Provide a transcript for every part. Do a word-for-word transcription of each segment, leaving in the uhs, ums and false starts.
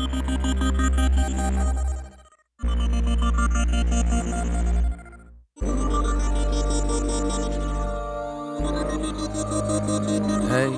Hey.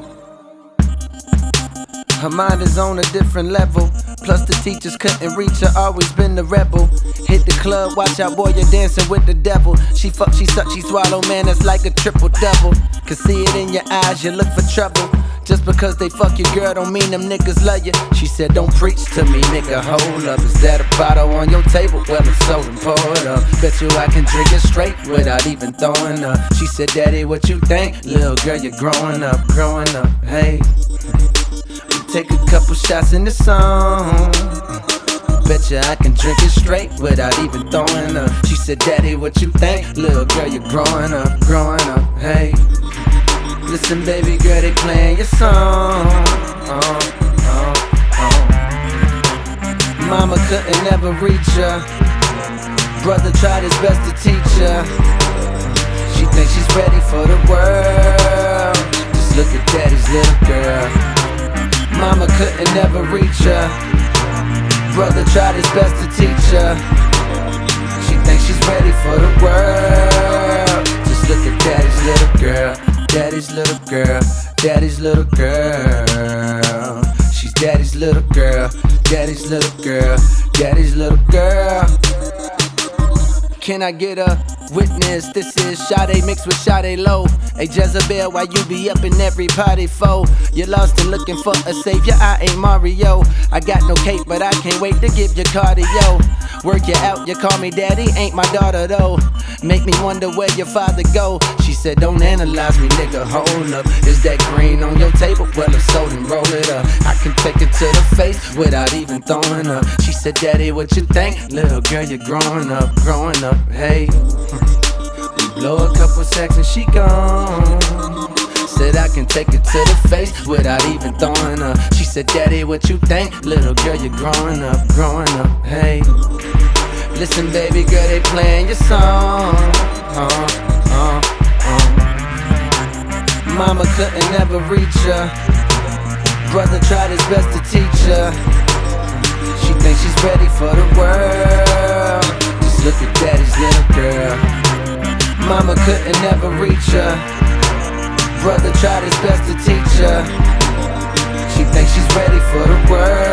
Her mind is on a different level. Plus the teachers couldn't reach her, always been the rebel. Hit the club, watch out boy, you're dancing with the devil. She fuck, she suck, she swallow, man, it's like a triple double. Can see it in your eyes, you look for trouble. Just because they fuck your girl don't mean them niggas love you. She said don't preach to me, nigga, hold up. Is that a bottle on your table? Well, it's sold and poured up. Bet you I can drink it straight without even throwing up. She said, daddy, what you think? Little girl, you're growing up, growing up, hey. Take a couple shots in the song. Betcha I can drink it straight without even throwing up. She said, daddy, what you think? Little girl, you're growing up, growing up, hey. Listen, baby girl, they playing your song. uh, uh, uh. Mama couldn't never reach her. Brother tried his best to teach her. She thinks she's ready for the world. Just look at daddy's little girl. Mama couldn't never reach her. Brother tried his best to teach her. She thinks she's ready for the world. Just look at daddy's little girl. Daddy's little girl. Daddy's little girl. She's daddy's little girl. Daddy's little girl. Daddy's little girl. Can I get a witness? This is Sade mixed with Sade Low. Hey Jezebel, why you be up in every party foe? You're lost and looking for a savior, I ain't Mario. I got no cape, but I can't wait to give you cardio. Work you out, you call me daddy, ain't my daughter though. Make me wonder where your father go. She said don't analyze me, nigga, hold up. Is that green on your table? Well, it's sold and roll it up. I can take it to the face without even throwing up. She said, daddy, what you think? Little girl, you're growing up, growing up, hey. We blow a couple seconds and she gone. Said I can take it to the face without even throwing up. She said, daddy, what you think? Little girl, you're growing up, growing up, hey. Listen, baby girl, they playing your song. uh, uh, uh. Mama couldn't never reach her. Brother tried his best to teach her. She thinks she's ready for the world. Just look at daddy's little girl. Mama couldn't never reach her. Brother tried his best to teach her. She thinks she's ready for the world.